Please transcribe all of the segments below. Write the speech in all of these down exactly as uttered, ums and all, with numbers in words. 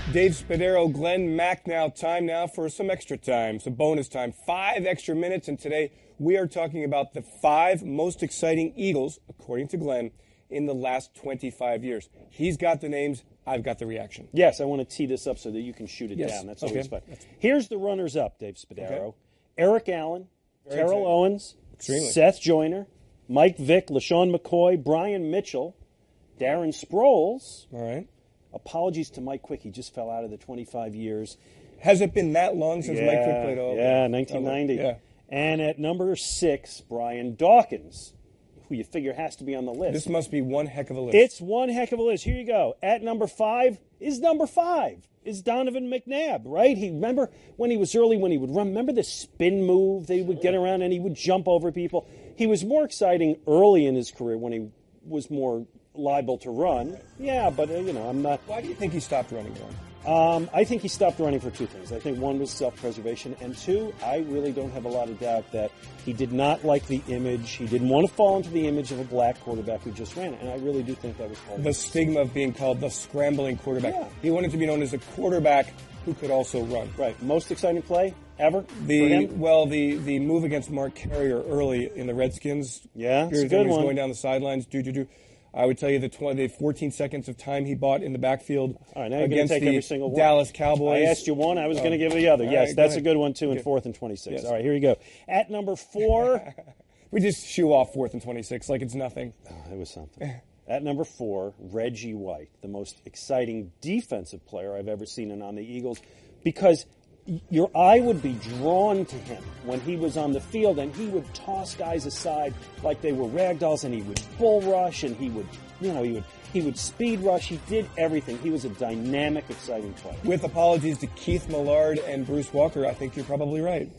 Dave Spadaro, Glenn Mack now. Time now for some extra time, some bonus time. Five extra minutes, and today we are talking about the five most exciting Eagles, according to Glenn, in the last twenty-five years. He's got the names. I've got the reaction. Yes, I want to tee this up so that you can shoot it yes. down. That's okay. always fun. Here's the runners-up, Dave Spadaro. Okay. Eric Allen, Very Terrell exciting. Owens, Extremely. Seth Joyner, Mike Vick, LaShawn McCoy, Brian Mitchell, Darren Sproles. All right. Apologies to Mike Quick. He just fell out of the twenty-five years. Has it been that long since yeah, Mike Quick played all? Yeah, nineteen ninety. Yeah. And at number six, Brian Dawkins, who you figure has to be on the list. This must be one heck of a list. It's one heck of a list. Here you go. At number five is number five. Is Donovan McNabb, right? He remember when he was early, when he would run. Remember the spin move? They would get around and he would jump over people. He was more exciting early in his career when he was more liable to run. Yeah, but uh, you know, I'm not. Why do you think he stopped running, Glenn? Um, I think he stopped running for two things. I think one was self-preservation, and two, I really don't have a lot of doubt that he did not like the image. He didn't want to fall into the image of a black quarterback who just ran, and I really do think that was part of the stigma of being called the scrambling quarterback. Yeah. He wanted to be known as a quarterback who could also run. Right. Most exciting play ever the, for him? Well, the, the move against Mark Carrier early in the Redskins. Yeah, it's a good good one. He was one. going down the sidelines, do, do, do. I would tell you the, twenty, the fourteen seconds of time he bought in the backfield All right, now you're against take the every single one. Dallas Cowboys. I asked you one, I was uh, going to give you the other. Yes, right, that's go a good one, too, in okay. fourth and twenty-six. Yes. All right, here you go. At number four. We just shoo off fourth and twenty-six like it's nothing. Oh, it was something. At number four, Reggie White, the most exciting defensive player I've ever seen in on the Eagles, because your eye would be drawn to him when he was on the field, and he would toss guys aside like they were ragdolls, and he would bull rush, and he would, you know, he would he would speed rush. He did everything. He was a dynamic, exciting player. With apologies to Keith Millard and Bruce Walker, I think you're probably right.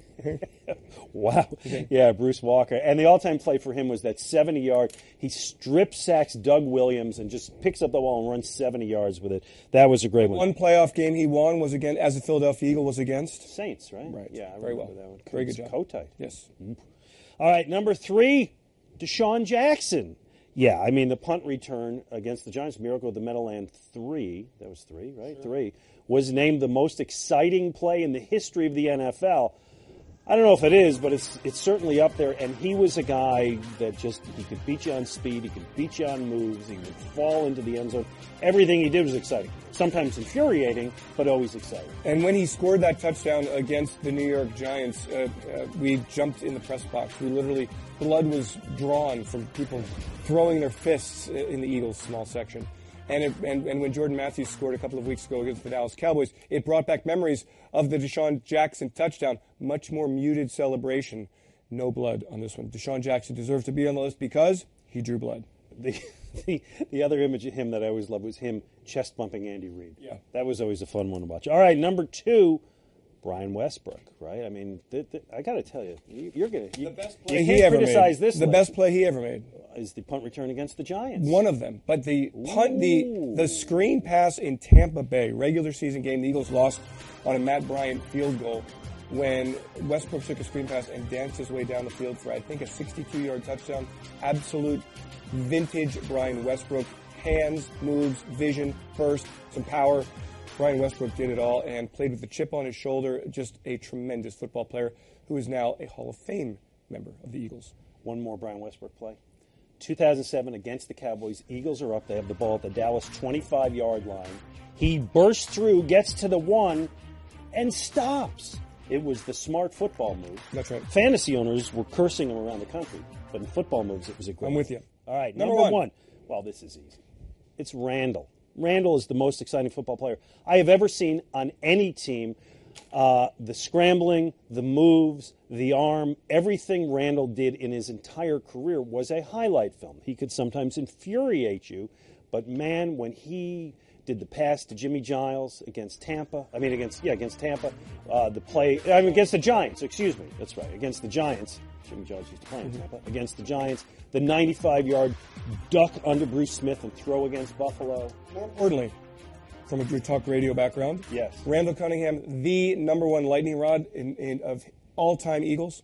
Wow. Yeah, Bruce Walker. And the all-time play for him was that seventy-yard. He strip sacks Doug Williams and just picks up the ball and runs seventy yards with it. That was a great one. One playoff game he won was against, as a Philadelphia Eagle, was against Saints, right? Right. Yeah, I very remember well. that one. Very good job. Kotite. Yes. Mm-hmm. All right, number three, Deshaun Jackson. Yeah, I mean, the punt return against the Giants, Miracle of the Meadowland three, that was three, right? Sure. Three, was named the most exciting play in the history of the N F L. I don't know if it is, but it's it's certainly up there. And he was a guy that just, he could beat you on speed, he could beat you on moves, he would fall into the end zone. Everything he did was exciting. Sometimes infuriating, but always exciting. And when he scored that touchdown against the New York Giants, uh, uh, we jumped in the press box. We literally, blood was drawn from people throwing their fists in the Eagles' small section. And, it, and and when Jordan Matthews scored a couple of weeks ago against the Dallas Cowboys, it brought back memories of the Deshaun Jackson touchdown. Much more muted celebration. No blood on this one. Deshaun Jackson deserves to be on the list because he drew blood. The, the, the other image of him that I always loved was him chest bumping Andy Reid. Yeah. That was always a fun one to watch. All right, number two, Brian Westbrook, right? I mean, th- th- I got to tell you, you, you're going to you, the best play you he can't ever criticize made. this. The list. best play he ever made is the punt return against the Giants. One of them, but the punt, Ooh. the the screen pass in Tampa Bay regular season game, the Eagles lost on a Matt Bryant field goal when Westbrook took a screen pass and danced his way down the field for I think a sixty-two-yard touchdown. Absolute vintage Brian Westbrook. Hands, moves, vision, burst, some power. Brian Westbrook did it all and played with a chip on his shoulder. Just a tremendous football player who is now a Hall of Fame member of the Eagles. One more Brian Westbrook play. two thousand seven against the Cowboys. Eagles are up. They have the ball at the Dallas twenty-five-yard line. He bursts through, gets to the one, and stops. It was the smart football move. That's right. Fantasy owners were cursing him around the country, but in football moves, it was a great. I'm with you. All right, number, number one. one. Well, this is easy. It's Randall. Randall is the most exciting football player I have ever seen on any team. Uh, the scrambling, the moves, the arm, everything Randall did in his entire career was a highlight film. He could sometimes infuriate you, but man, when he did the pass to Jimmy Giles against Tampa, I mean against, yeah, against Tampa, uh, the play, I mean against the Giants, excuse me, that's right, against the Giants, Jimmy Giles used to play in Tampa, against the Giants, the ninety-five-yard duck under Bruce Smith and throw against Buffalo. More importantly, from a your talk radio background, yes, Randall Cunningham, the number one lightning rod in, in of all-time Eagles.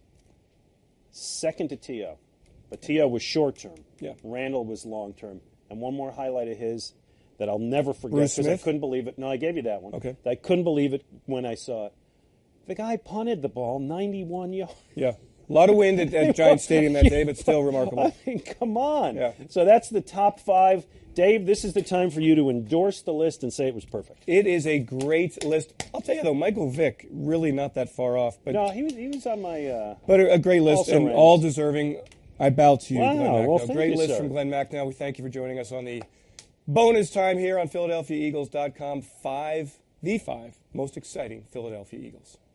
Second to T O, but T O was short-term. Yeah. Randall was long-term. And one more highlight of his, that I'll never forget Bruce because I Smith? couldn't believe it. No, I gave you that one. Okay. I couldn't believe it when I saw it. The guy punted the ball ninety-one yards. Yeah. A lot of wind at, at Giant Stadium that day, but still remarkable. I mean, come on. Yeah. So that's the top five. Dave, this is the time for you to endorse the list and say it was perfect. It is a great list. I'll tell you, though, Michael Vick, really not that far off. But, No, he was he was on my. Uh, but a, a great list Also and ranked. all deserving. I bow to you, Wow, Glenn Macnow. well, thank Great you, list sir. from Glenn Macnow. We thank you for joining us on the bonus time here on Philadelphia Eagles dot com. Five, the five most exciting Philadelphia Eagles.